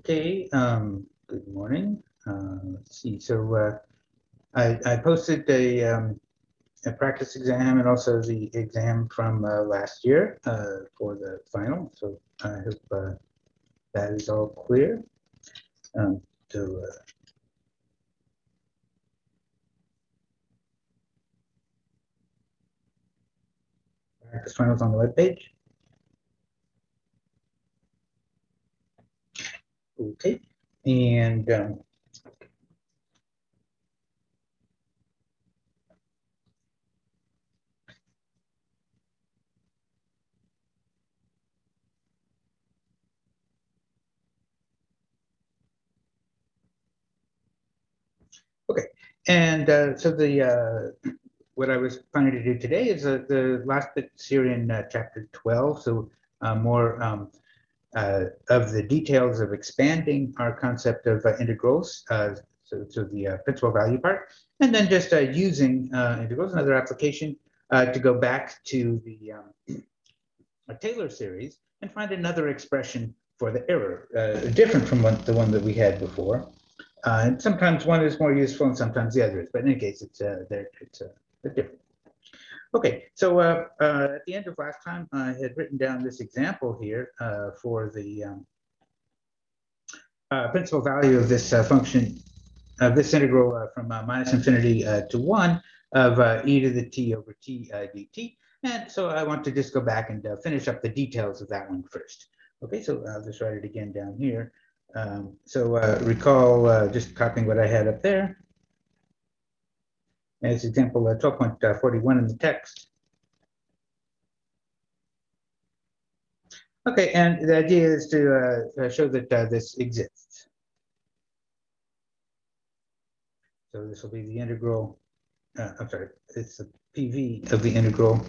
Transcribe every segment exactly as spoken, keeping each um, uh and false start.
Okay, um, good morning. Uh, let's see. So uh, I, I posted a, um, a practice exam and also the exam from uh, last year uh, for the final. So I hope uh, that is all clear. Um, so uh, practice finals on the webpage. Okay, and um, okay, and uh, so the uh, what I was planning to do today is uh, the last bits here in uh, chapter twelve. So uh, more. Um, uh, of the details of expanding our concept of uh, integrals, uh, so, so the uh, principal value part, and then just uh, using uh, integrals, another application, uh, to go back to the um, Taylor series and find another expression for the error, uh, different from one, the one that we had before. Uh, and sometimes one is more useful and sometimes the other is, but in any case, it's, uh, it's uh, different. Okay, so uh, uh, at the end of last time, I had written down this example here uh, for the um, uh, principal value of this uh, function, of this integral uh, from uh, minus infinity uh, to one of uh, e to the t over t uh, dt. And so I want to just go back and uh, finish up the details of that one first. Okay, so I'll just write it again down here. Um, so uh, recall uh, just copying what I had up there. As example uh, twelve point four one in the text. Okay, and the idea is to uh, show that uh, this exists. So this will be the integral, uh, I'm sorry, it's the P V of the integral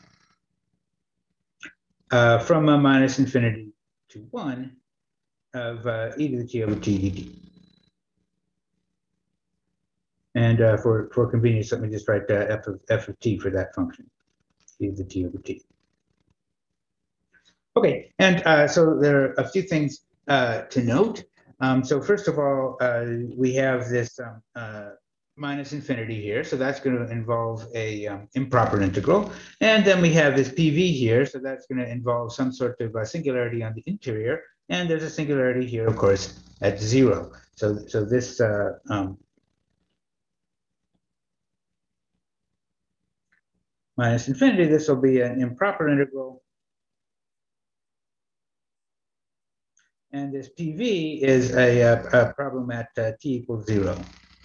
uh, from a minus infinity to one of uh, e to the t over t dt. And uh, for, for convenience, let me just write uh, f, of, f of t for that function, e to the t over t. Okay, and uh, so there are a few things uh, to note. Um, so first of all, uh, we have this um, uh, minus infinity here, so that's going to involve a um, improper integral. And then we have this P V here, so that's going to involve some sort of uh, singularity on the interior. And there's a singularity here, of course, at zero. So, so this uh, um, minus infinity, this will be an improper integral. And this P V is a, a, a problem at uh, t equals zero.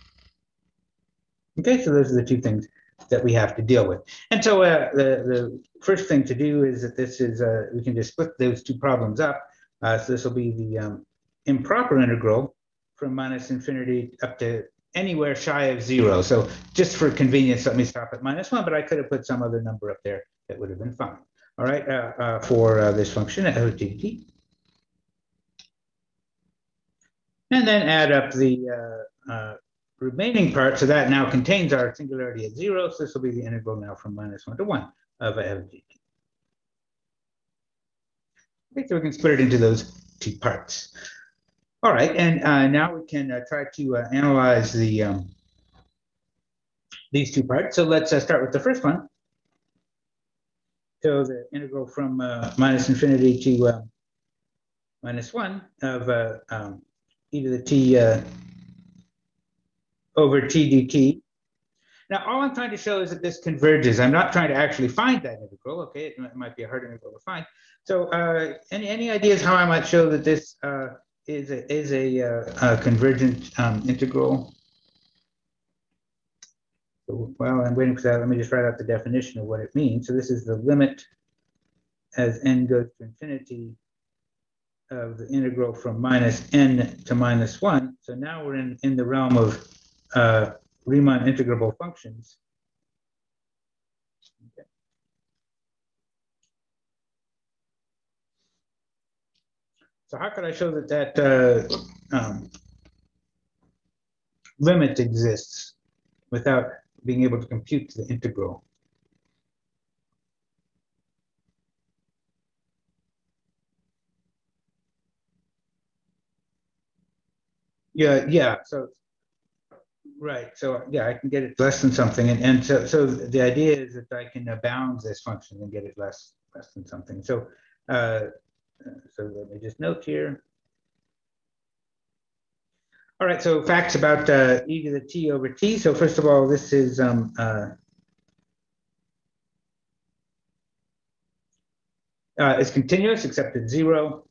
Okay, so those are the two things that we have to deal with. And so uh, the, the first thing to do is that this is, uh, we can just split those two problems up. Uh, so this will be the um, improper integral from minus infinity up to anywhere shy of zero. So just for convenience, let me stop at minus one, but I could have put some other number up there that would have been fine. All right, uh, uh, for uh, this function at O T T. And then add up the uh, uh, remaining part. So that now contains our singularity at zero. So this will be the integral now from minus one to one of f of g. Okay, so we can split it into those two parts. All right, and uh, now we can uh, try to uh, analyze the um, these two parts. So let's uh, start with the first one. So the integral from uh, minus infinity to uh, minus one of uh, um, e to the t uh, over t dt. Now, all I'm trying to show is that this converges. I'm not trying to actually find that integral, okay? It, it might be a hard integral to find. So uh, any, any ideas how I might show that this uh, is a, is a, uh, a convergent um, integral? So, well, I'm waiting for that. Let me just write out the definition of what it means. So this is the limit as n goes to infinity of the integral from minus n to minus one. So now we're in, in the realm of uh, Riemann integrable functions. Okay. So how could I show that that uh, um, limit exists without being able to compute the integral? Yeah, yeah. So right. So yeah, I can get it less than something, and and so so the idea is that I can uh, bound this function and get it less less than something. So uh, so let me just note here. All right. So facts about uh, e to the t over t. So first of all, this is um uh, uh it's continuous except it's zero.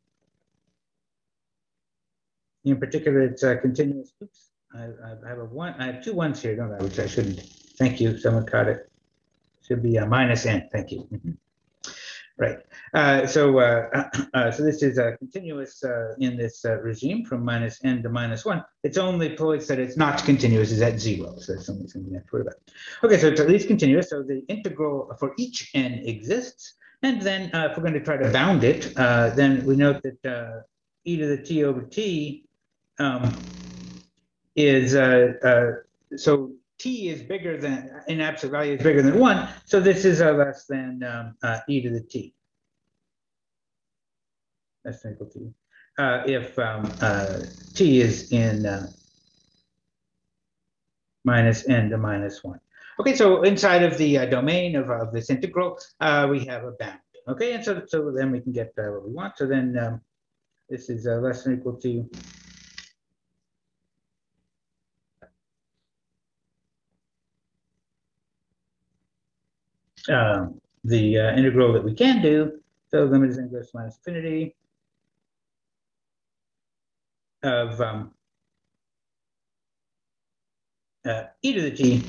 In particular, it's uh, continuous. Oops. I, I have a one. I have two ones here, don't I? Which I shouldn't. Thank you. Someone caught it. Should be a minus n. Thank you. Mhm. Right. Uh, so, uh, uh, so this is a continuous uh, in this uh, regime from minus n to minus one. Its only place that it's not continuous is at zero. So that's only something you have to worry about. Okay, so it's at least continuous. So the integral for each n exists. And then uh, if we're going to try to bound it, uh, then we note that uh, e to the t over t um, is uh, uh, so t is bigger than in absolute value is bigger than one. So this is uh, less than um, uh, e to the t. That's equal to uh, if um, uh, t is in uh, minus n to minus one. Okay, so inside of the uh, domain of, of this integral, uh, we have a bound. Okay, and so so then we can get uh, what we want. So then um, this is uh, less than or equal to um, the uh, integral that we can do. So limit is n goes to minus infinity of um, uh, e to the t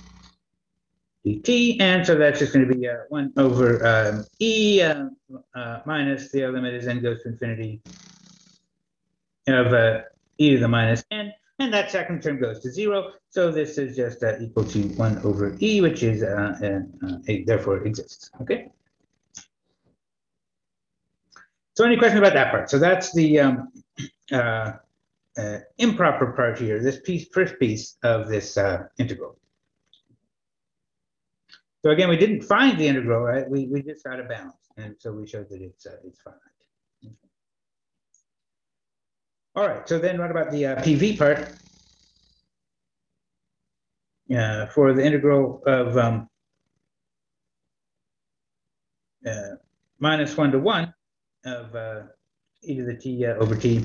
dt, and so that's just going to be uh, one over um, e uh, uh, minus the limit is n goes to infinity of uh, e to the minus n, and that second term goes to zero. So this is just uh, equal to one over e, which is uh, uh, uh, a, therefore exists. Okay. So any question about that part? So that's the um, uh, uh, improper part here. This piece, first piece of this uh, integral. So again, we didn't find the integral, right? We we just got a bound, and so we showed that it's uh, it's finite. Okay. All right. So then, what about the uh, P V part? Uh, for the integral of um, uh, minus one to one of uh, e to the t uh, over t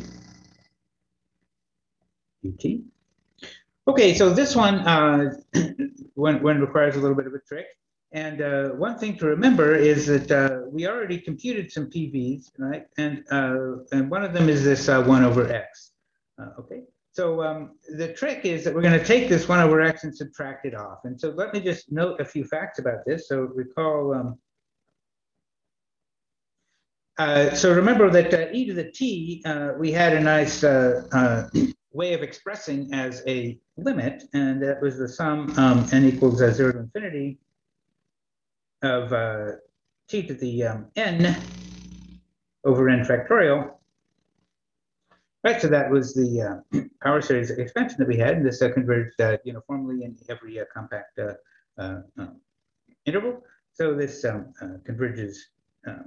ut. Okay, so this one, uh, one, one requires a little bit of a trick. And uh, one thing to remember is that uh, we already computed some P Vs, right? And, uh, and one of them is this uh, one over x. Uh, okay, so um, the trick is that we're going to take this one over x and subtract it off. And so let me just note a few facts about this. So recall, um, uh, so remember that uh, e to the t, uh, we had a nice uh, uh, way of expressing as a limit, and that was the sum um, n equals uh, zero to infinity of uh, t to the um, n over n factorial. Right, so that was the uh, power series expansion that we had, and this uh, converged uh, uniformly in every uh, compact uh, uh, uh, interval. So this um, uh, converges. Uh,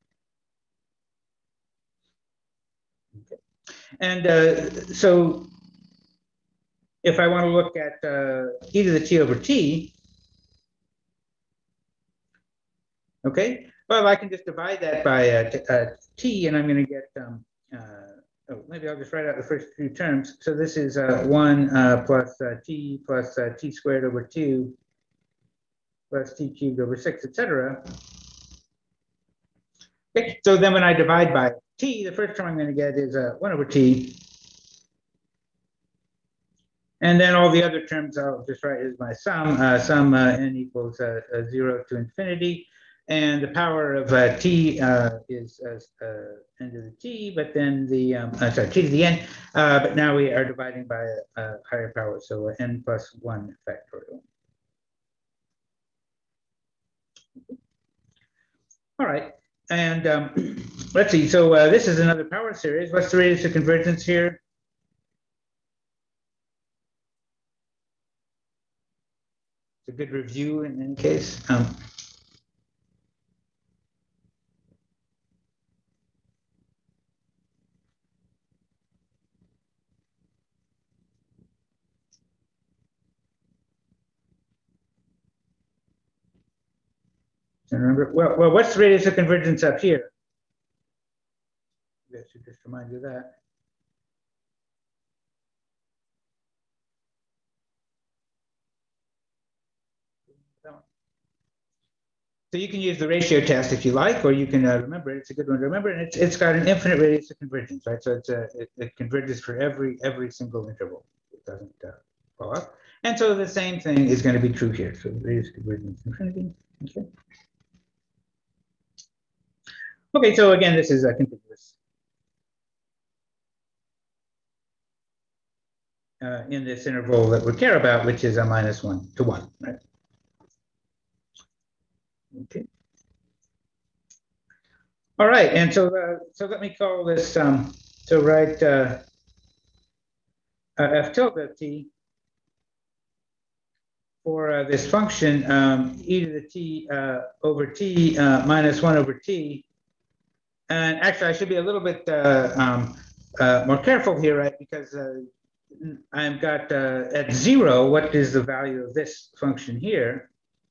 okay. And uh, so if I want to look at uh, e to the t over t, okay, well, I can just divide that by uh, t, uh, t, and I'm going to get, um, uh, oh, maybe I'll just write out the first few terms. So this is uh, one uh, plus uh, t plus uh, t squared over two plus t cubed over six, et cetera. Okay, so then when I divide by t, the first term I'm going to get is uh, one over t. And then all the other terms I'll just write as my sum. Uh, sum uh, n equals uh, uh, zero to infinity. And the power of uh, t uh, is uh, uh, n to the t, but then the, um, uh, sorry, t to the n. Uh, but now we are dividing by a, a higher power, so uh, n plus one factorial. All right. And um, let's see. So uh, this is another power series. What's the radius of convergence here? It's a good review in any case. Um, Remember, well, well, what's the radius of convergence up here? I should just remind you of that. So you can use the ratio test if you like, or you can uh, remember it. It's a good one to remember, and it's it's got an infinite radius of convergence, right? So it's a it, it converges for every every single interval. It doesn't uh, fall off. And so the same thing is going to be true here. So the radius of convergence infinity. Okay. Okay. So again, this is a contiguous uh, in this interval that we care about, which is a minus one to one, right? Okay. All right, and so uh, so let me call this. Um, so write uh, uh, f tilde of t for uh, this function um, e to the t uh, over t uh, minus one over t. And actually, I should be a little bit uh, um, uh, more careful here, right? Because uh, I've got uh, at zero, what is the value of this function here?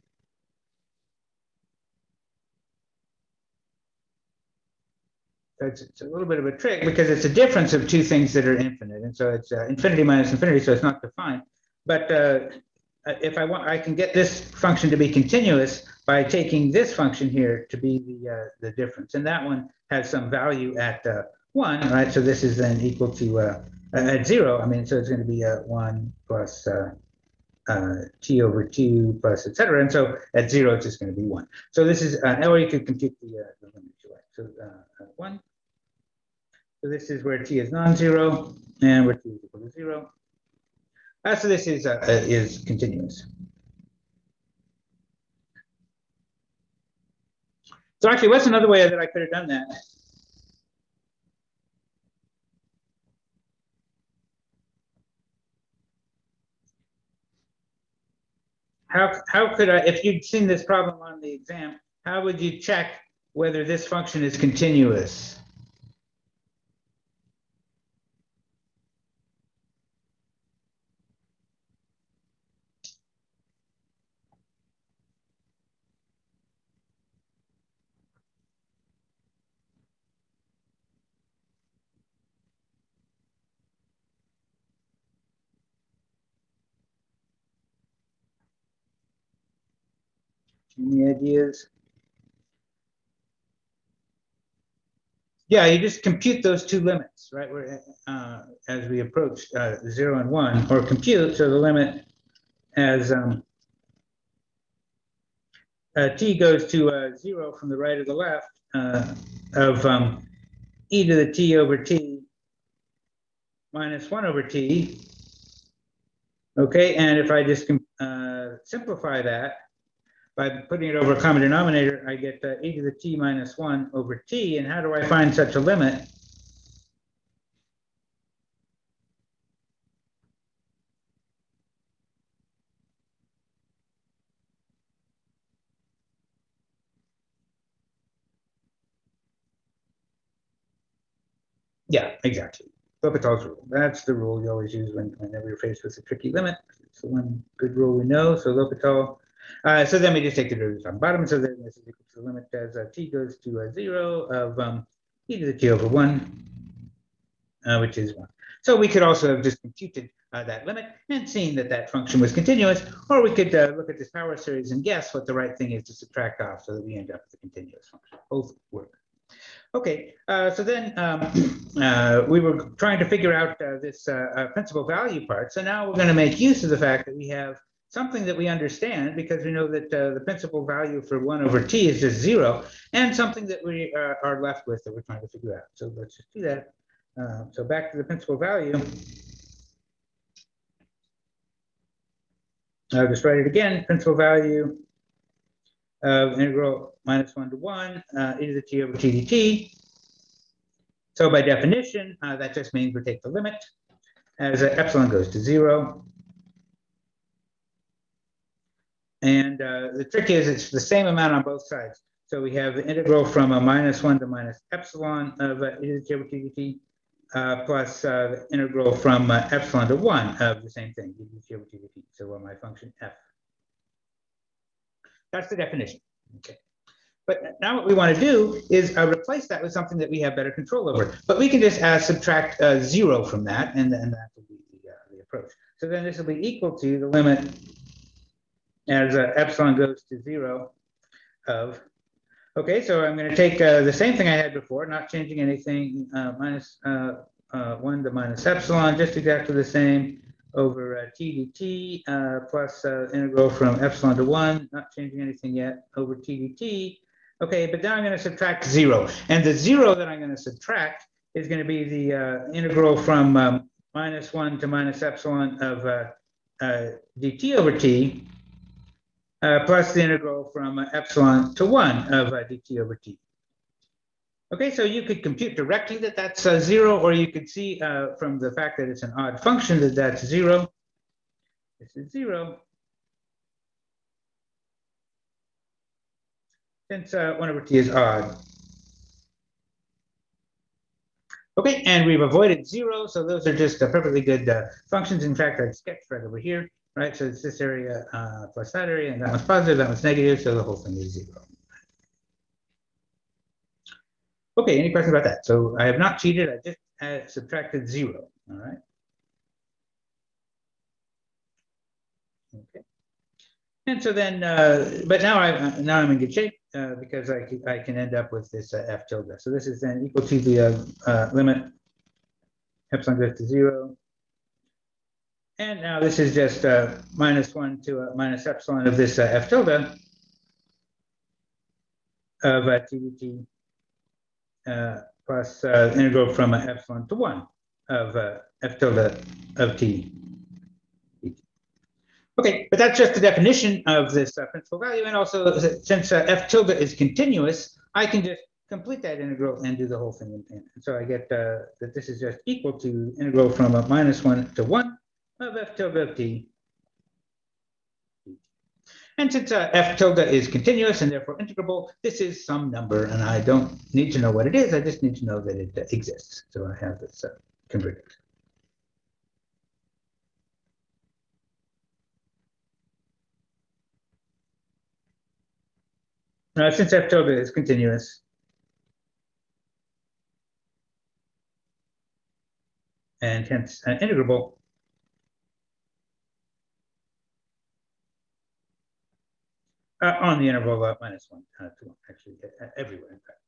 So it's, it's a little bit of a trick because it's a difference of two things that are infinite. And so it's uh, infinity minus infinity, so it's not defined. But uh, if I want, I can get this function to be continuous by taking this function here to be the, uh, the difference. And that one has some value at uh, one, right? So this is then equal to, uh, at zero, I mean, so it's going to be a one plus uh, uh, t over two plus et cetera. And so at zero, it's just going to be one. So this is, uh, or you could compute the, uh, the limit if you like. So uh, one. So this is where t is non-zero and where t is equal to zero. Uh, so this is, uh, is continuous. So actually, what's another way that I could have done that? How, how could I, if you'd seen this problem on the exam, how would you check whether this function is continuous? Any ideas? Yeah, you just compute those two limits, right? Where, uh, as we approach uh, zero and one, or compute, so the limit as um, uh, t goes to uh, zero from the right or the left uh, of um, e to the t over t minus one over t. Okay, and if I just uh, simplify that by putting it over a common denominator, I get uh, e to the t minus one over t. And how do I find such a limit? Yeah, exactly. L'Hopital's rule. That's the rule you always use when, whenever you're faced with a tricky limit. It's the one good rule we know. So L'Hopital. Uh, so then we just take the derivatives on the bottom. So then this is equal to the limit as uh, t goes to uh, zero of um, e to the t over one, uh, which is one. So we could also have just computed uh, that limit and seen that that function was continuous, or we could uh, look at this power series and guess what the right thing is to subtract off so that we end up with a continuous function. Both work. Okay, uh, so then um, uh, we were trying to figure out uh, this uh, uh, principal value part. So now we're going to make use of the fact that we have something that we understand because we know that uh, the principal value for one over t is just zero, and something that we uh, are left with that we're trying to figure out. So let's just do that. Uh, so back to the principal value. I'll just write it again. Principal value of integral minus one to one uh, e to the t over t dt. So by definition, uh, that just means we take the limit as uh, epsilon goes to zero. And uh, the trick is it's the same amount on both sides. So we have the integral from a minus one to minus epsilon of uh, e to the t over t dt uh, plus uh, the integral from uh, epsilon to one of the same thing, e to the t over t dt. So uh, my function f. That's the definition. Okay. But now what we want to do is uh, replace that with something that we have better control over. But we can just uh, subtract uh, zero from that, and then that will be the, uh, the approach. So then this will be equal to the limit as uh, epsilon goes to zero of, okay, so I'm going to take uh, the same thing I had before, not changing anything, uh, minus uh, uh, one to minus epsilon, just exactly the same, over uh, t dt, uh, plus uh, integral from epsilon to one, not changing anything yet, over t dt. Okay, but then I'm going to subtract zero. And the zero that I'm going to subtract is going to be the uh, integral from um, minus one to minus epsilon of uh, uh, dt over t, uh, plus the integral from uh, epsilon to one of uh, dt over t. Okay, so you could compute directly that that's uh, zero, or you could see uh, from the fact that it's an odd function that that's zero. This is zero. Since uh, one over t is odd. Okay, and we've avoided zero, so those are just uh, perfectly good uh, functions. In fact, I've sketched right over here, right? So it's this area uh, plus that area, and that one's positive, that one's negative, so the whole thing is zero. Okay, any questions about that? So I have not cheated, I just uh, subtracted zero, all right? Okay. And so then, uh, but now I now I'm in good shape uh, because I can, I can end up with this uh, f tilde. So this is then equal to the uh, uh, limit epsilon goes to zero, and now this is just uh, minus one to uh, minus epsilon of this uh, f tilde of uh, t dt uh, plus uh, integral from uh, epsilon to one of uh, f tilde of t. Okay, but that's just the definition of this uh, principal value. And also, since uh, f tilde is continuous, I can just complete that integral and do the whole thing. And so I get uh, that this is just equal to integral from a minus one to one of f tilde of t. And since uh, f tilde is continuous and therefore integrable, this is some number, and I don't need to know what it is. I just need to know that it uh, exists. So I have this uh, converted. Uh, since f tilde is continuous, and hence uh, integrable, uh, on the interval of minus one uh, to one, actually uh, everywhere, in fact.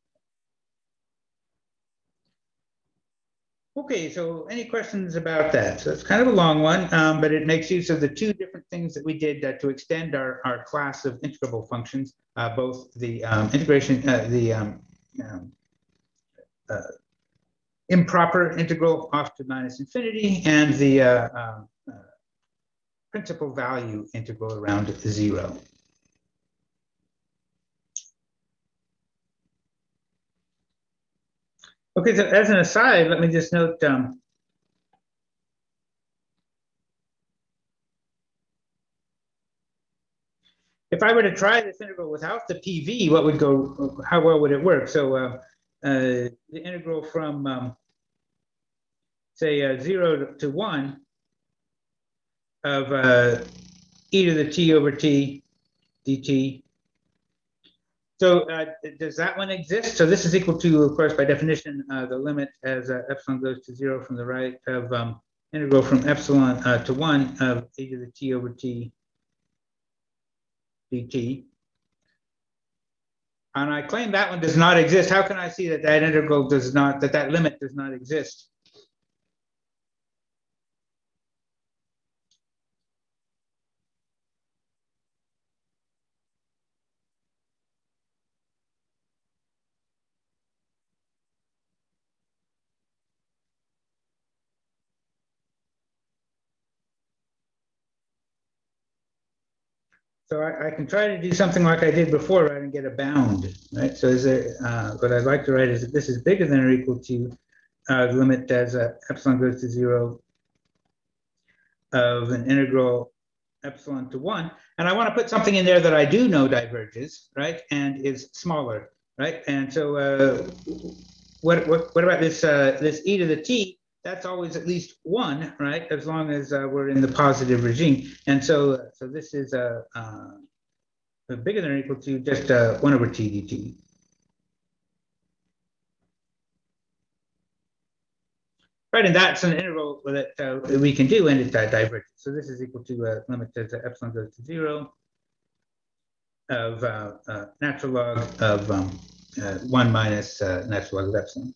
Okay, so any questions about that? So it's kind of a long one, um, but it makes use of the two different things that we did uh, to extend our, our class of integrable functions, uh, both the um, integration, uh, the um, um, uh, improper integral off to minus infinity, and the uh, uh, uh, principal value integral around zero. Okay, so as an aside, let me just note, um, if I were to try this integral without the P V, what would go, how well would it work? So uh, uh, the integral from, um, say, uh, zero to one of uh, e to the t over t dt. So uh, does that one exist? So this is equal to, of course, by definition, uh, the limit as uh, epsilon goes to zero from the right of um, integral from epsilon uh, to one of e to the t over t dt. And I claim that one does not exist. How can I see that that integral does not, that that limit does not exist? So I, I can try to do something like I did before, right, and get a bound, right? So is there, uh, what I'd like to write is that this is bigger than or equal to uh, the limit as uh, epsilon goes to zero of an integral epsilon to one. And I want to put something in there that I do know diverges, right, and is smaller, right? And so uh, what, what, what about this, uh, this e to the t? That's always at least one, right? As long as uh, we're in the positive regime. And so, so this is a, uh, bigger than or equal to just uh, one over t dt. Right, and that's an integral that uh, we can do, and it uh, diverges. So this is equal to uh, limit as epsilon goes to zero of uh, uh, natural log of um, uh, one minus uh, natural log of epsilon.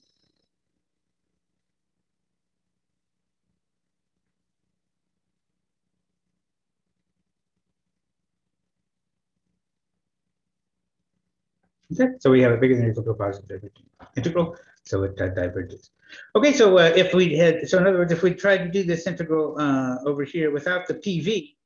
Okay, so we have a bigger than or equal to a positive divergent integral, so it uh, diverges. Okay, so uh, if we had, so in other words, if we tried to do this integral uh, over here without the P V,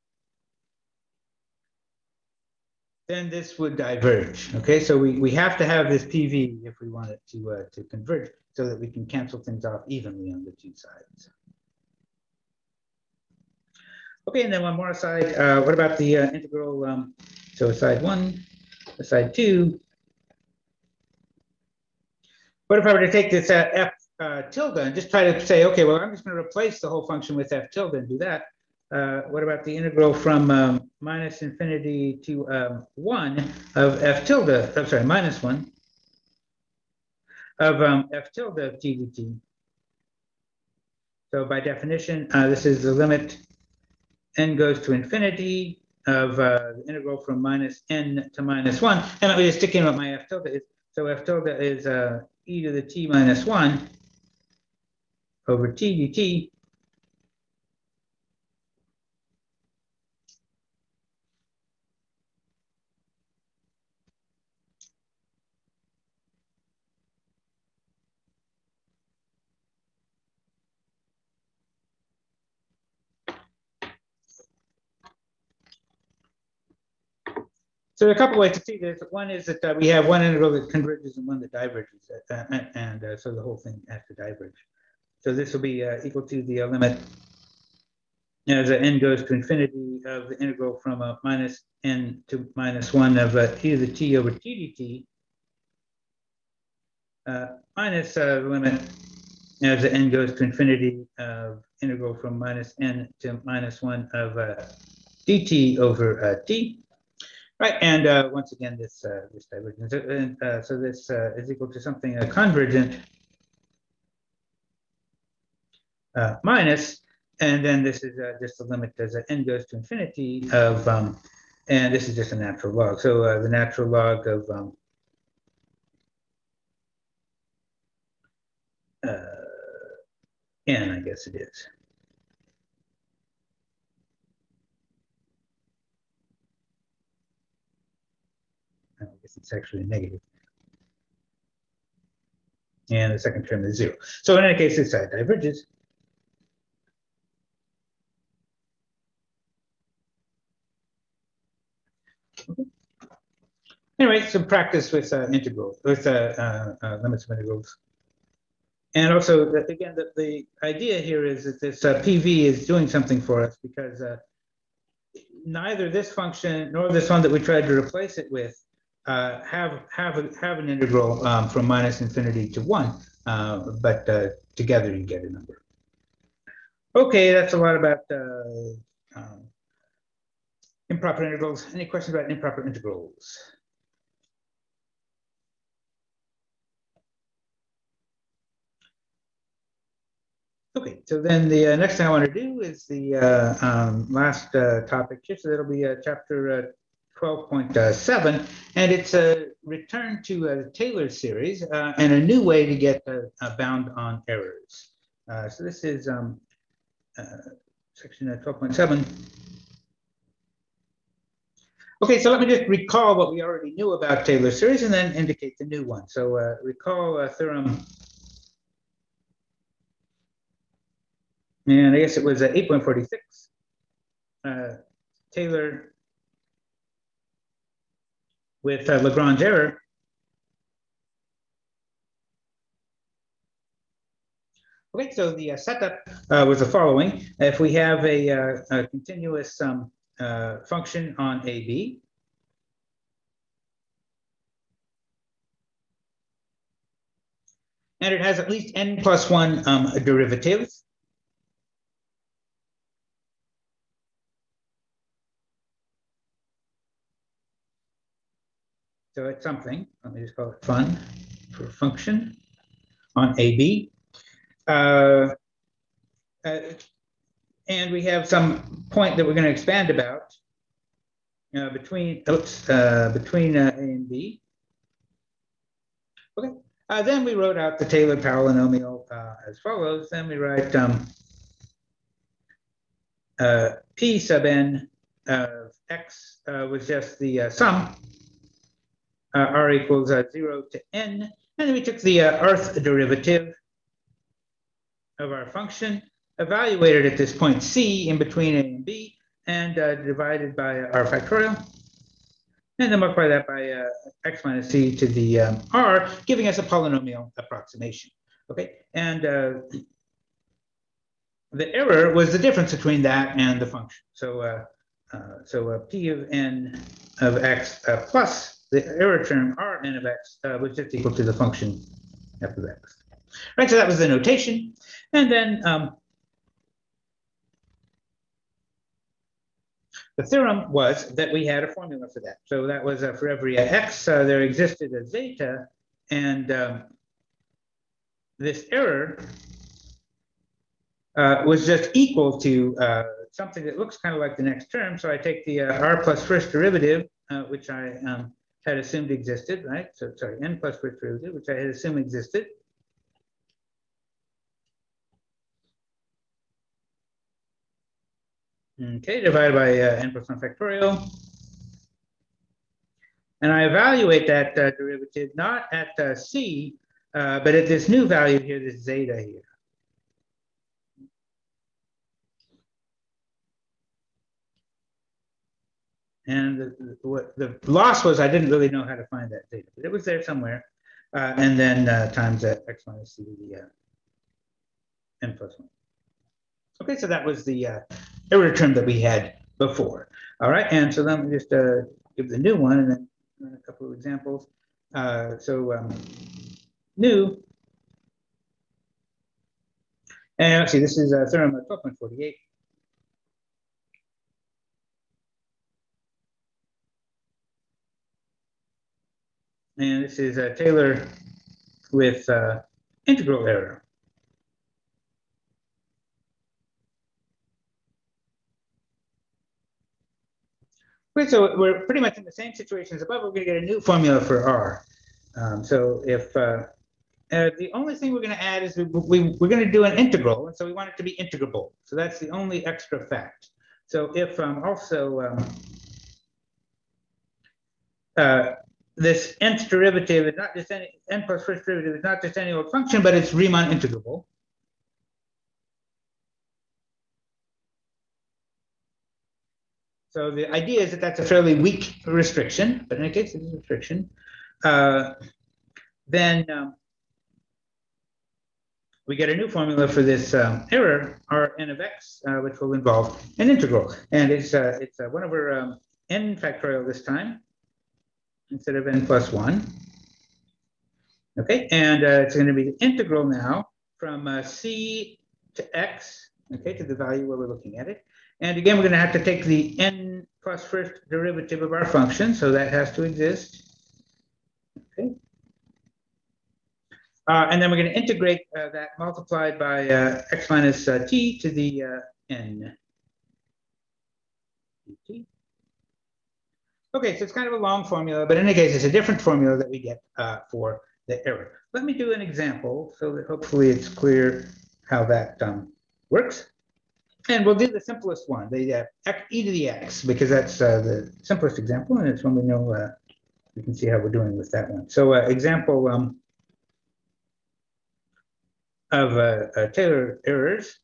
then this would diverge. Okay, so we, we have to have this P V if we want it to uh, to converge, so that we can cancel things off evenly on the two sides. Okay, and then one more aside. Uh, what about the uh, integral? Um, so aside one, aside two. What if I were to take this uh, f uh, tilde and just try to say, okay, well, I'm just going to replace the whole function with f tilde and do that. Uh, what about the integral from um, minus infinity to um, one of f tilde? I'm sorry, minus one of um, f tilde of t dt. So by definition, uh, this is the limit n goes to infinity of uh, the integral from minus n to minus one. And let me just stick in what my f tilde is. So f tilde is uh, e to the t minus one over t dt. So there are a couple ways to see this. One is that uh, we have one integral that converges and one that diverges, uh, and, and uh, so the whole thing has to diverge. So this will be uh, equal to the uh, limit as n goes to infinity of the integral from uh, minus n to minus one of uh, e to the t over t dt, uh, minus uh, the limit as the n goes to infinity of integral from minus n to minus one of uh, dt over uh, t. Right, and uh, once again, this uh, this divergence, uh, uh, so this uh, is equal to something uh, convergent uh, minus, and then this is uh, just the limit as uh, n goes to infinity of, um, and this is just a natural log. So uh, the natural log of um, uh, n, I guess it is. I guess it's actually negative. And the second term is zero. So in any case, this side diverges. Okay. Anyway, some practice with uh, integrals, with uh, uh, uh, limits of integrals. And also, again, the, the idea here is that this uh, P V is doing something for us, because uh, neither this function nor this one that we tried to replace it with uh, have have a, have an integral um, from minus infinity to one, uh, but uh, together you get a number. Okay, that's a lot about uh, um, improper integrals. Any questions about improper integrals? Okay, so then the uh, next thing I want to do is the uh, um, last uh, topic here. So that'll be uh, chapter uh, twelve point seven, and it's a return to a Taylor series uh, and a new way to get uh, bound on errors. Uh, so this is um, uh, section twelve point seven. Okay, so let me just recall what we already knew about Taylor series and then indicate the new one. So uh, recall uh, theorem. And I guess it was uh, eight point four six. Uh, Taylor with uh, Lagrange error. Okay, so the uh, setup uh, was the following. If we have a, uh, a continuous um, uh, function on A B, and it has at least n plus one um, derivatives, it something. Let me just call it fun for function on A B. Uh, uh, and we have some point that we're going to expand about uh, between, oops, uh, between uh, A and B. Okay. Uh, then we wrote out the Taylor polynomial uh, as follows. Then we write um, uh, P sub n of x uh, was just the uh, sum, uh, r equals uh, zero to n. And then we took the uh, rth derivative of our function, evaluated at this point C in between A and B, and uh, divided by r factorial. And then multiply that by uh, x minus c to the um, r, giving us a polynomial approximation. Okay, and uh, the error was the difference between that and the function. So, uh, uh, so uh, p of n of x uh, plus the error term r n of x uh, was just equal to the function f of x. Right, so that was the notation, and then um, the theorem was that we had a formula for that. So that was uh, for every uh, x, uh, there existed a zeta, and um, this error uh, was just equal to uh, something that looks kind of like the next term. So I take the uh, r plus first derivative, uh, which I um, had assumed existed, right? So sorry, n plus first derivative, which I had assumed existed. Okay, divided by uh, n plus one factorial. And I evaluate that uh, derivative not at uh, c, uh, but at this new value here, this zeta here. And the, what the loss was, I didn't really know how to find that zeta, but it was there somewhere. Uh, and then uh, times uh, x minus c, the uh, n plus one. Okay, so that was the uh, error term that we had before. All right, and so let me just uh, give the new one and then run a couple of examples. Uh, so um, new, and let's see, this is uh, theorem twelve point forty-eight. And this is uh, Taylor with uh, integral error. Okay, so we're pretty much in the same situation as above. We're going to get a new formula for R. Um, so if uh, uh, the only thing we're going to add is we, we, we're going to do an integral, and so we want it to be integrable. So that's the only extra fact. So if um, also um, uh, this nth derivative is not just any, n plus first derivative is not just any old function, but it's Riemann integrable. So the idea is that that's a fairly weak restriction, but in any case, it's a restriction. Uh, then um, we get a new formula for this um, error, r n of x, uh, which will involve an integral. And it's, uh, it's uh, one over um, n factorial this time, instead of n plus one. Okay, and uh, it's going to be the integral now from uh, c to x, okay, to the value where we're looking at it. And again, we're going to have to take the n plus first derivative of our function, so that has to exist. Okay. Uh, and then we're going to integrate uh, that multiplied by uh, x minus uh, t to the uh, n. Dt. Okay, so it's kind of a long formula, but in any case, it's a different formula that we get uh, for the error. Let me do an example so that hopefully it's clear how that um, works. And we'll do the simplest one, the uh, e to the x, because that's uh, the simplest example, and it's when we know, uh, we can see how we're doing with that one. So uh, example um, of uh, uh, Taylor errors.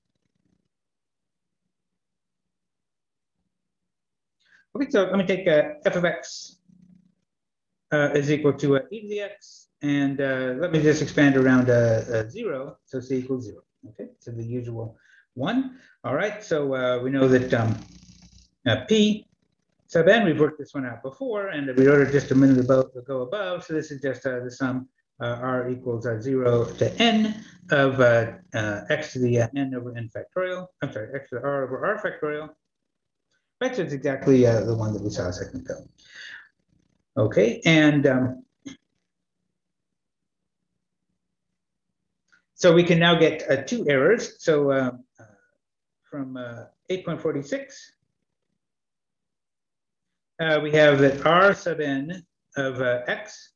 Okay, so let me take uh, f of x uh, is equal to uh, e to the x, and uh, let me just expand around uh, uh, zero, so c equals zero. Okay, so the usual one. All right, so uh, we know that um, uh, p sub n, we've worked this one out before, and we wrote it just a minute ago above, so this is just uh, the sum uh, r equals uh, zero to n of uh, uh, x to the uh, n over n factorial. I'm sorry, x to the r over r factorial. Right, so it's exactly uh, the one that we saw a second ago. Okay, and um, So we can now get uh, two errors. So uh, uh, from uh, eight point four six, uh, we have that R sub n of uh, x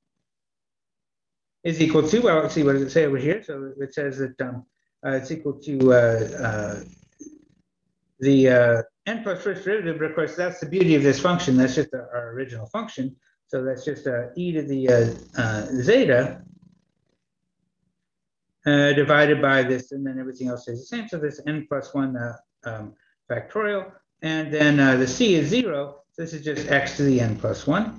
is equal to, well, let's see, what does it say over here? So it says that um, uh, it's equal to uh, uh, the uh, n plus first derivative, but of course, that's the beauty of this function. That's just our, our original function. So that's just uh, e to the uh, uh, zeta uh, divided by this, and then everything else stays the same. So this n plus one uh, um, factorial, and then uh, the c is zero. So this is just x to the n plus one.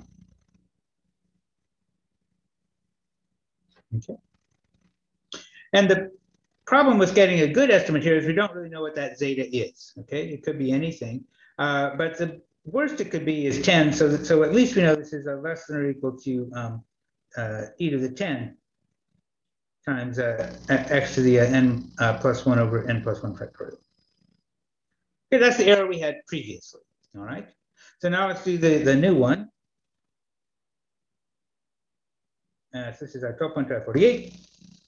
Okay. And the problem with getting a good estimate here is we don't really know what that zeta is. Okay, it could be anything, uh, but the worst it could be is ten. So that, so at least we know this is a less than or equal to um, uh, e to the ten times uh, x to the uh, n uh, plus one over n plus one factorial. Okay, that's the error we had previously. All right. So now let's do the the new one. Uh, so this is our twelve point five four eight.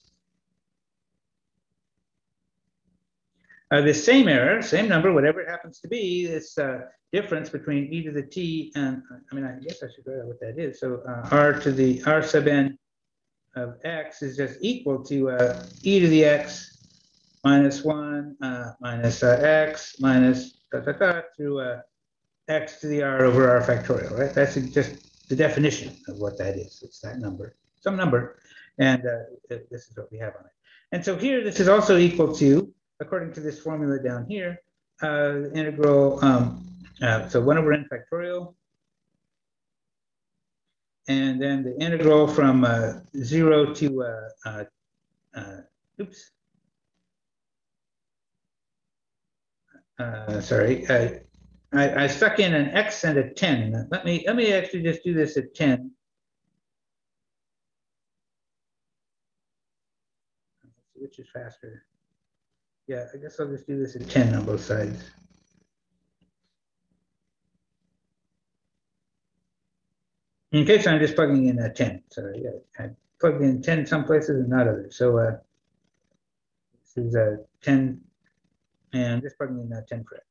Uh, the same error, same number, whatever it happens to be, this uh, difference between e to the t and, I mean, I guess I should write out what that is. So uh, r to the r sub n of x is just equal to uh, e to the x minus one uh, minus uh, x minus da, da, da, through uh, x to the r over r factorial, right? That's just the definition of what that is. It's that number, some number, and uh, this is what we have on it. And so here, this is also equal to, according to this formula down here, uh, the integral, um, uh, so one over n factorial, and then the integral from uh, zero to, uh, uh, uh, oops, uh, sorry, uh, I, I stuck in an x and a ten. Let me, let me actually just do this at ten. Which is faster? Yeah, I guess I'll just do this at ten on both sides. Okay, so I'm just plugging in a ten. So yeah, I plugged in ten some places and not others. So uh, this is a ten, and I'm just plugging in a ten correct.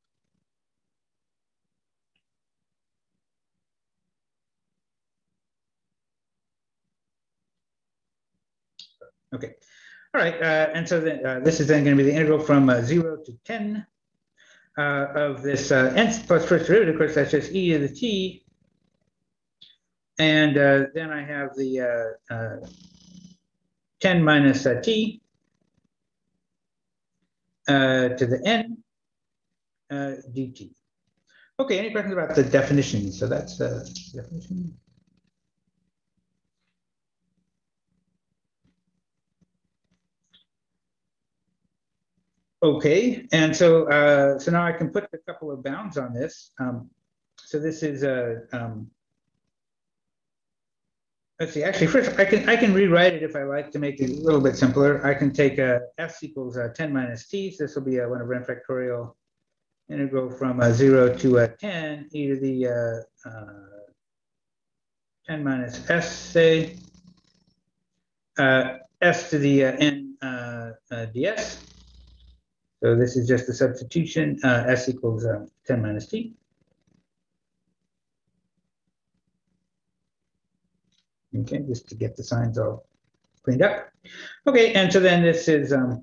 Okay, all right, uh, and so then uh, this is then going to be the integral from uh, zero to ten uh, of this uh, n plus first derivative. Of course, that's just e to the t. And uh, then I have the uh, uh, ten minus uh, t uh, to the n uh, dt. Okay, any questions about the definition? So that's the uh, definition. Okay, and so uh, so now I can put a couple of bounds on this. Um, so this is a uh, um, let's see. Actually, first I can I can rewrite it if I like to make it a little bit simpler. I can take a s equals uh, ten minus t. So this will be a one over n factorial integral from uh, zero to uh, ten e to the uh, uh, ten minus s, say uh, s to the uh, n uh, uh, ds. So this is just a substitution. Uh, s equals uh, ten minus t. Okay, just to get the signs all cleaned up. Okay, and so then this is, um,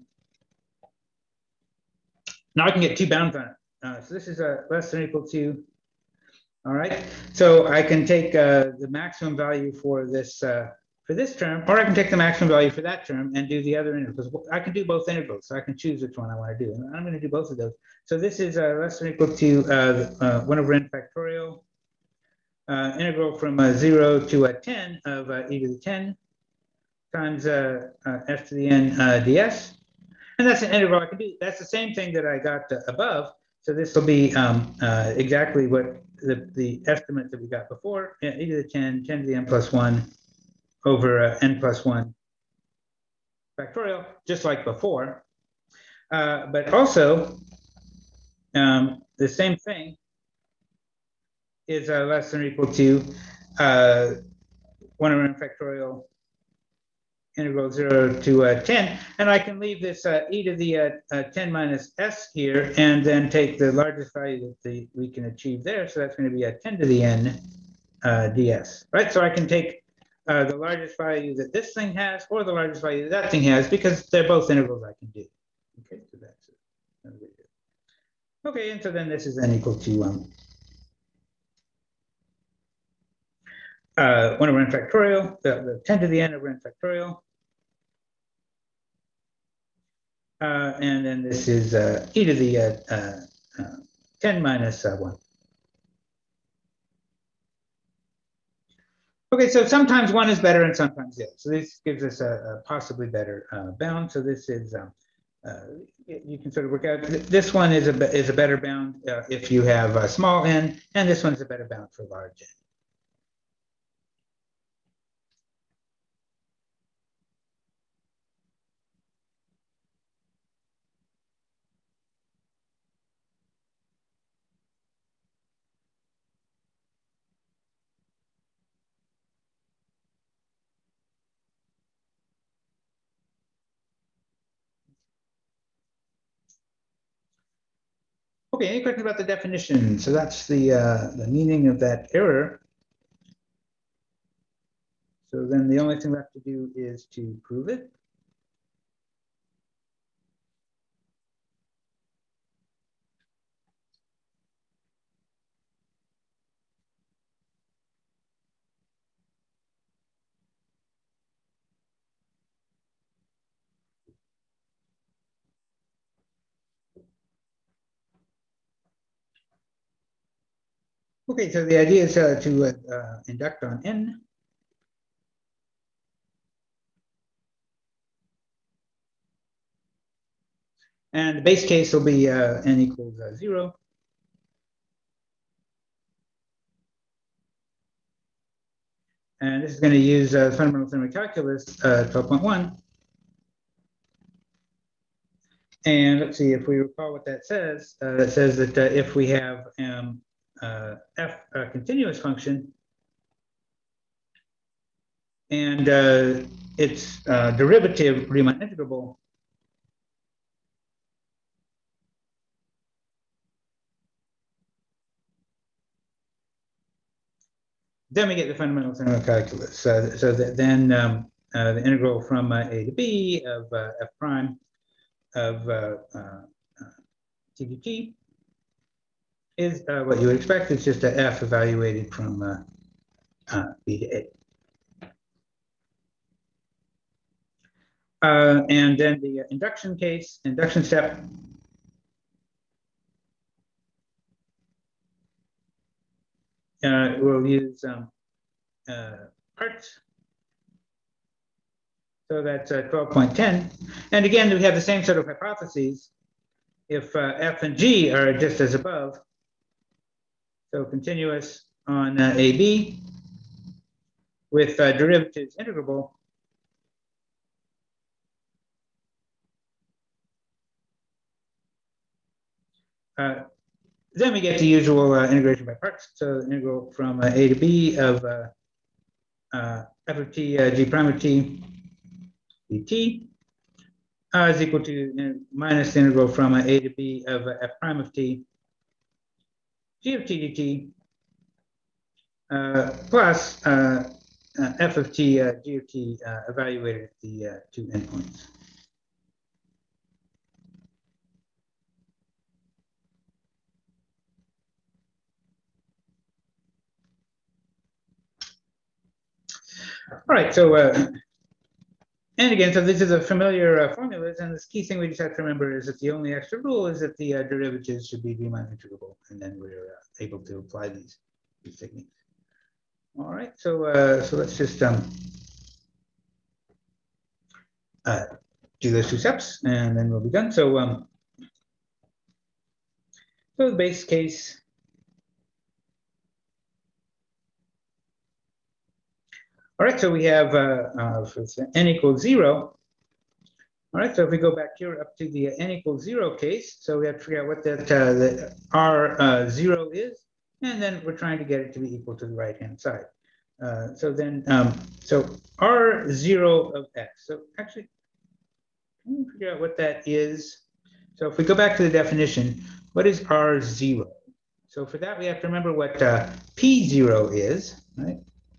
now I can get two bounds on it. Uh, so this is a uh, less than or equal to, all right. So I can take uh, the maximum value for this uh, for this term, or I can take the maximum value for that term and do the other integrals. I can do both integrals, so I can choose which one I want to do. And I'm going to do both of those. So this is uh, less than or equal to uh, uh, one over n factorial uh, integral from uh, zero to uh, ten of uh, e to the ten times uh, uh, f to the n uh, ds. And that's an integral I can do. That's the same thing that I got uh, above. So this will be um, uh, exactly what the, the estimate that we got before, e to the ten, ten to the n plus one over uh, n plus one factorial, just like before. Uh, but also, um, the same thing is uh, less than or equal to uh, one over n factorial integral zero to uh, ten, and I can leave this uh, e to the uh, uh, ten minus s here, and then take the largest value that the, we can achieve there. So that's going to be a ten to the n uh, ds, right? So I can take uh, the largest value that this thing has, or the largest value that that thing has, because they're both integrals I can do. Okay, so that's it. Okay, and so then this is n equal to um, uh, one over n factorial, the, the ten to the n over n factorial. Uh, and then this is uh, e to the uh, uh, uh, ten minus uh, one. Okay, so sometimes one is better and sometimes the other. So this gives us a, a possibly better uh, bound. So this is, um, uh, you can sort of work out, this one is a, is a better bound uh, if you have a small n, and this one is a better bound for large n. Okay, any questions about the definition? So that's the, uh, the meaning of that error. So then the only thing left to do is to prove it. Okay, so the idea is uh, to uh, induct on n. And the base case will be uh, n equals uh, zero. And this is going to use uh, fundamental theorem of calculus uh, twelve point one. And let's see if we recall what that says. Uh, it says that uh, if we have um, uh, f a continuous function and uh, its uh, derivative Riemann integrable, then we get the fundamental theorem of calculus. Uh, so that then um, uh, the integral from uh, a to b of uh, f prime of uh, uh, t to t is uh, what you would expect. It's just a f evaluated from uh, uh, b to a. Uh, and then the induction case, induction step. Uh, we'll use um, uh, parts. So that's uh, twelve point ten. And again, we have the same sort of hypotheses. If uh, f and g are just as above, so continuous on uh, A B with uh, derivatives integrable, uh, then we get the usual uh, integration by parts. So integral from uh, A to B of uh, uh, f of t uh, g prime of t dt uh, is equal to uh, minus the integral from uh, A to B of uh, f prime of t g of t dt uh, plus uh, uh, f of t uh, g of t uh, evaluated at the uh, two endpoints. All right, so uh, and again, so this is a familiar uh, formulas, and this key thing we just have to remember is that the only extra rule is that the uh, derivatives should be Riemann integrable, and then we're uh, able to apply these, these techniques. All right, so uh, so let's just um, uh, do those two steps, and then we'll be done. So um, so the base case. All right, so we have uh, uh, n equals zero. All right, so if we go back here up to the n equals zero case, so we have to figure out what that uh, the R uh, zero is, and then we're trying to get it to be equal to the right-hand side. Uh, so then, um, so R zero of X. So actually, let me figure out what that is. So if we go back to the definition, what is R zero? So for that, we have to remember what uh, P zero is, right?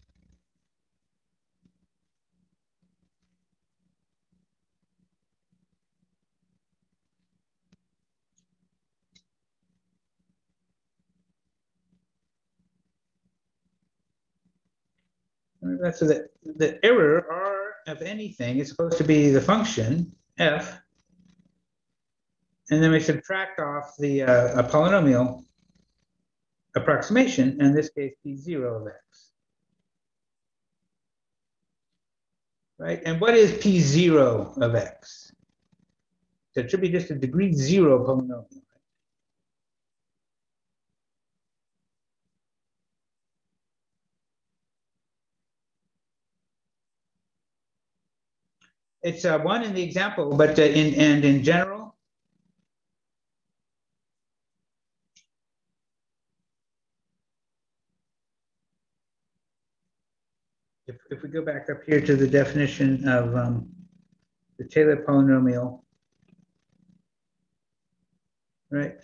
So the, the error R of anything is supposed to be the function f, and then we subtract off the uh, a polynomial approximation, in this case P zero of x. Right? And what is P zero of x? So it should be just a degree zero polynomial. It's uh, one in the example, but uh, in and in general, if, if we go back up here to the definition of um, the Taylor polynomial, right?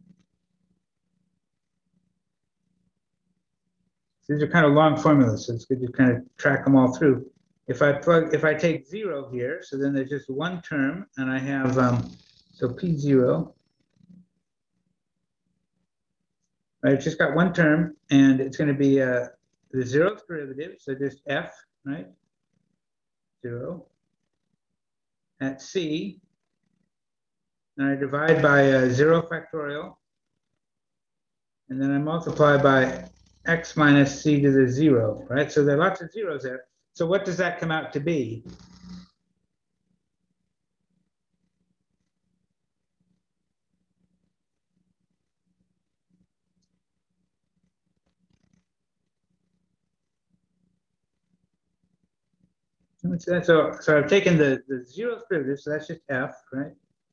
These are kind of long formulas, so it's good to kind of track them all through. If I plug, if I take zero here, so then there's just one term, and I have, um, so P zero, right? It's just got one term, and it's going to be uh, the zeroth derivative, so just f, right? Zero at c, and I divide by uh, zero factorial, and then I multiply by x minus c to the zero, right? So there are lots of zeros there. So what does that come out to be? So, so, so I've taken the, the zeroth derivative, so that's just f, right?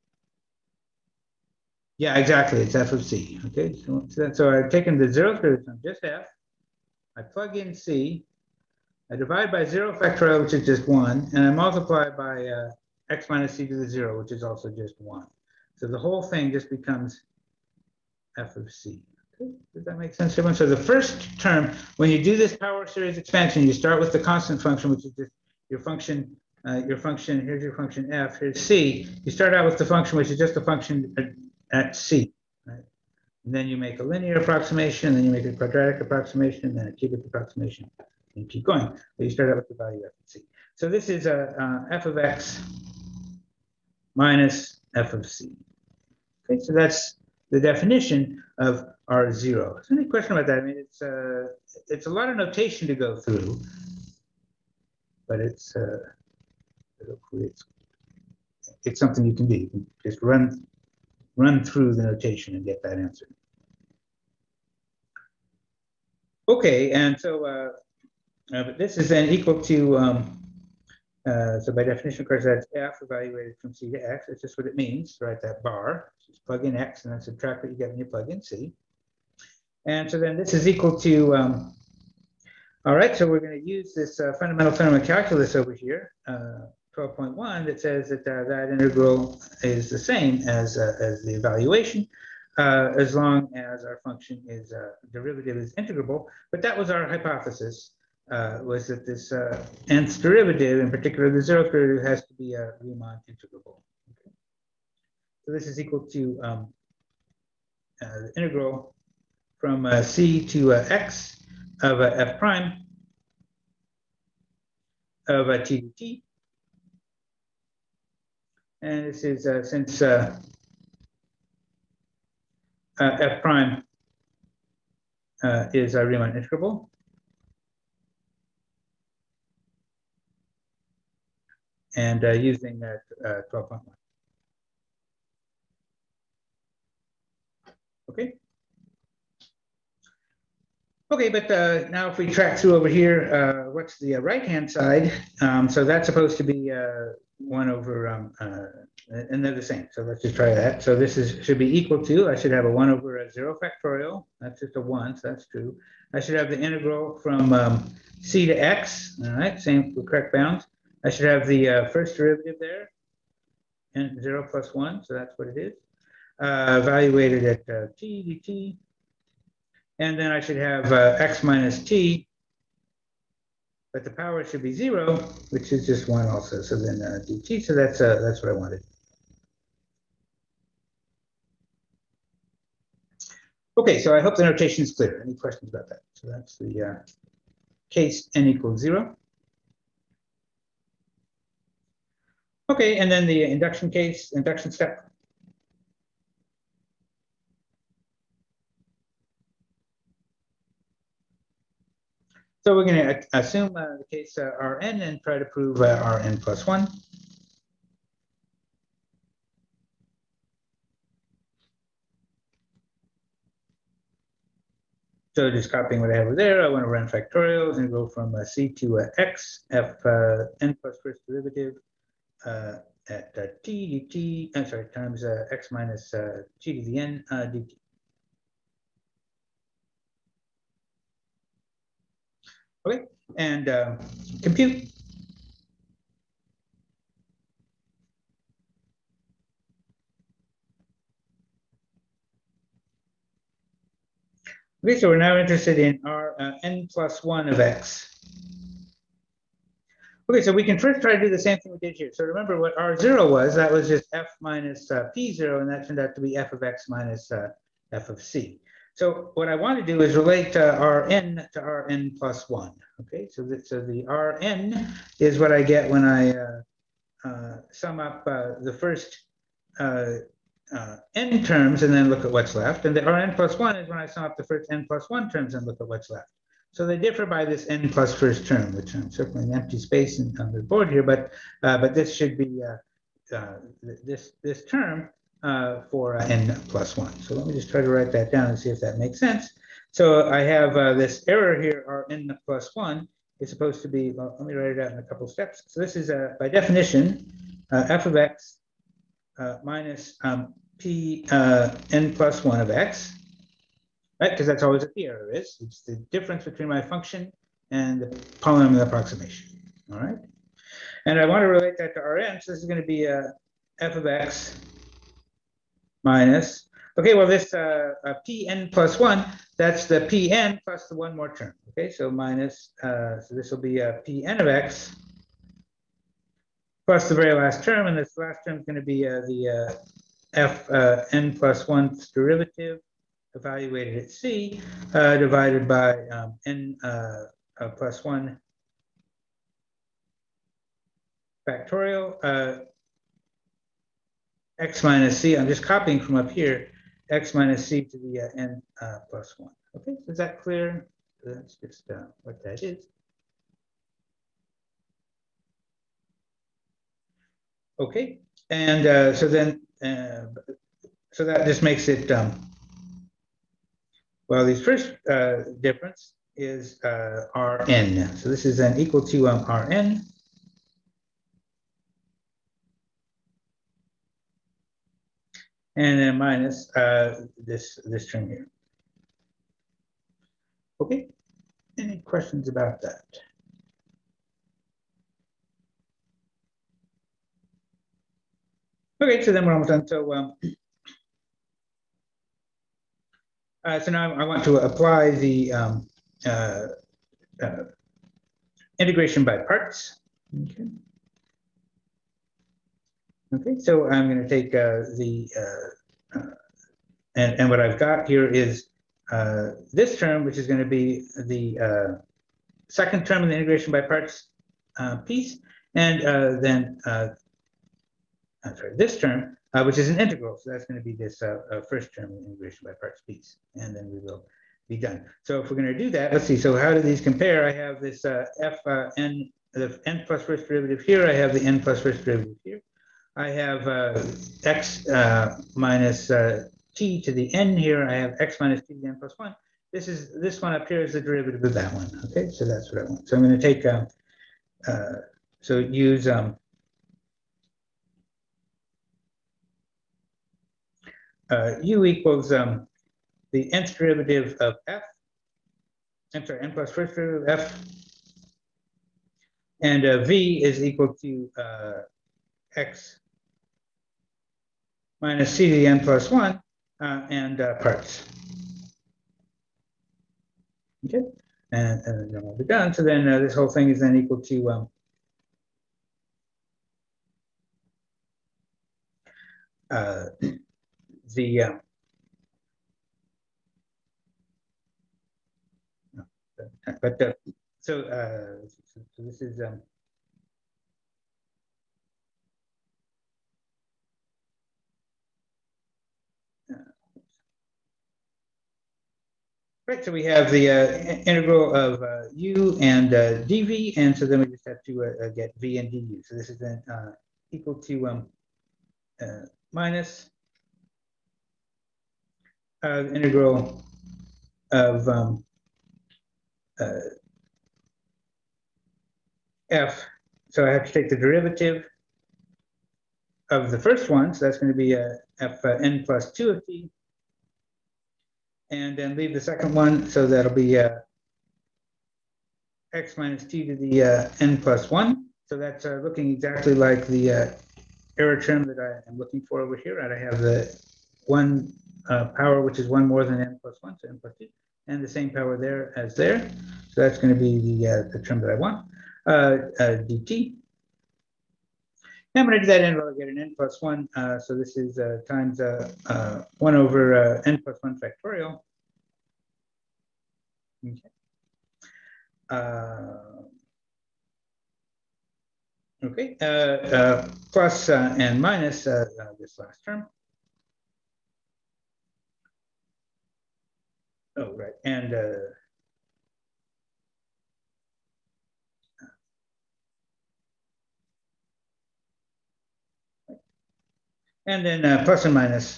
Yeah, exactly, it's f of c, okay? So, so I've taken the zeroth derivative, so just f. I plug in c, I divide by zero factorial, which is just one, and I multiply by uh, x minus c to the zero, which is also just one. So the whole thing just becomes f of c. Okay. Does that make sense, everyone? So the first term, when you do this power series expansion, you start with the constant function, which is just your function, uh, your function, here's your function f, here's c. You start out with the function, which is just a function at, at c, right? And then you make a linear approximation, and then you make a quadratic approximation, and then a cubic approximation, and you keep going. But you start out with the value f of c. So this is a uh, f of x minus f of c. Okay, so that's the definition of R zero. Is there any question about that? I mean, it's uh, it's a lot of notation to go through, but it's uh, hopefully it's it's something you can do. You can just run run through the notation and get that answer. Okay, and so uh, uh, but this is then equal to um, uh, so by definition, of course, that's f evaluated from c to x. That's just what it means, right? That bar. Just plug in x and then subtract what you get when you plug in c. And so then this is equal to, um, all right, so we're going to use this uh, fundamental theorem of calculus over here, uh, twelve point one, that says that uh, that integral is the same as, uh, as the evaluation, uh, as long as our function is, uh, derivative is integrable. But that was our hypothesis, uh, was that this uh, nth derivative, in particular the zeroth derivative, has to be a Riemann integrable. Okay. So this is equal to um, uh, the integral from uh, c to uh, x of uh, f prime of uh, t to t. And this is uh, since uh, uh, f prime uh, is a Riemann integrable. And uh, using that uh, twelve point one. Okay. Okay, but uh, now if we track through over here, uh, what's the uh, right-hand side? Um, so that's supposed to be uh, one over, um, uh, and they're the same. So let's just try that. So this is should be equal to, I should have a one over a zero factorial. That's just a one, so that's true. I should have the integral from um, c to x, all right, same with correct bounds. I should have the uh, first derivative there, and zero plus one, so that's what it is. Uh, evaluated at uh, t dt. And then I should have uh, x minus t, but the power should be zero, which is just one also. So then uh, dt, so that's uh, that's what I wanted. Okay, so I hope the notation is clear. Any questions about that? So that's the uh, case n equals zero. Okay, and then the induction case, induction step. So we're going to assume uh, the case uh, Rn and try to prove uh, Rn plus one. So just copying what I have over there, I want to run factorial and go from uh, c to uh, x, f uh, n plus first derivative uh, at uh, t dt, I'm sorry, times uh, x minus uh, t to the n uh, dt. Okay, and uh, compute. Okay, so we're now interested in our uh, n plus one of x. Okay, so we can first try to do the same thing we did here. So remember what R zero was, that was just f minus uh, p zero, and that turned out to be f of x minus uh, f of c. So what I want to do is relate uh, Rn to Rn plus one. Okay, so, that, so the Rn is what I get when I uh, uh, sum up uh, the first uh, uh, n terms and then look at what's left. And the Rn plus one is when I sum up the first n plus one terms and look at what's left. So they differ by this n plus first term, which I'm circling an empty space in, on the board here, but uh, but this should be uh, uh, this this term uh, for uh, n plus one. So let me just try to write that down and see if that makes sense. So I have uh, this error here, r n plus one is supposed to be, well, let me write it out in a couple of steps. So this is uh, by definition uh, f of x uh, minus um, p uh, n plus one of x. Right, because that's always what the error is. It's the difference between my function and the polynomial approximation. All right, and I want to relate that to Rn. So this is going to be a f of x minus. Okay, well this uh, uh, Pn plus one. That's the Pn plus the one more term. Okay, so minus. Uh, so this will be a Pn of x plus the very last term, and this last term is going to be uh, the uh, f uh, n plus one derivative evaluated at c uh, divided by um, n uh, uh, plus one factorial uh, x minus c. I'm just copying from up here, x minus c to the uh, n uh, plus one. Okay, is that clear? That's just uh, what that is. Okay, and uh, so then, uh, so that just makes it, um, well, the first uh, difference is uh, Rn. So this is then equal to um, Rn. And then minus uh, this, this term here. Okay, any questions about that? Okay, so then we're almost done. So, um, uh, so now I want to apply the um, uh, uh, integration by parts. Okay. Okay, so I'm going to take uh, the, uh, uh, and, and what I've got here is uh, this term, which is going to be the uh, second term of the integration by parts uh, piece, and uh, then uh, I'm sorry, this term, uh, which is an integral. So that's going to be this uh, uh, first term of the integration by parts piece, and then we will be done. So if we're going to do that, let's see. So how do these compare? I have this uh, f uh, n, the n plus first derivative here. I have the n plus first derivative here. I have uh, x uh, minus uh, t to the n here. I have x minus t to the n plus one. This is this one up here is the derivative of that one. Okay, so that's what I want. So I'm going to take um, uh, so use um, uh, u equals um, the nth derivative of f, I'm sorry, n plus first derivative of f, and uh, v is equal to uh, x minus c to the n plus one uh, and uh, parts. Okay, and, and then we'll be done. So then uh, this whole thing is then equal to um, uh, the um, but uh, so, uh, so so this is um, right. So we have the uh, integral of uh, u and uh, dv, and so then we just have to uh, get v and du. So this is then uh, equal to um, uh, minus uh, the integral of um, uh, f. So I have to take the derivative of the first one. So that's going to be uh, f uh, n plus two of t. And then leave the second one. So that'll be uh, x minus t to the uh, n plus one. So that's uh, looking exactly like the uh, error term that I am looking for over here. Right? I have the one uh, power, which is one more than n plus one, so n plus two, and the same power there as there. So that's going to be the, uh, the term that I want, uh, uh, dt. Now I'm going to do that integral, I get an n plus one. Uh, so this is uh, times uh, uh, one over uh, n plus one factorial. Okay. Uh, okay. Uh, uh, plus uh, and minus uh, uh, this last term. Oh, right. And uh, and then uh, plus and minus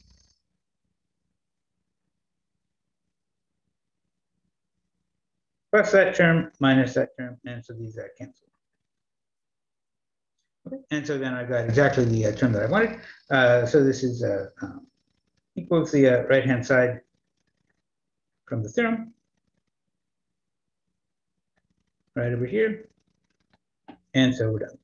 plus that term minus that term, and so these are canceled. Okay. And so then I got exactly the uh, term that I wanted. Uh, so this is uh, um, equals the uh, right-hand side from the theorem, right over here. And so we're done.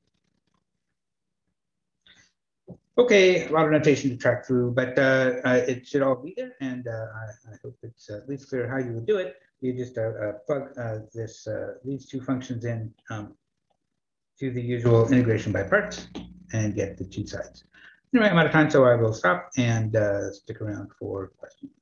Okay, a lot of notation to track through, but uh, uh, it should all be there, and uh, I, I hope it's uh, at least clear how you would do it. You just uh, uh, plug uh, this uh, these two functions in um, to the usual integration by parts and get the two sides. Anyway, I'm out of time, so I will stop and uh, stick around for questions.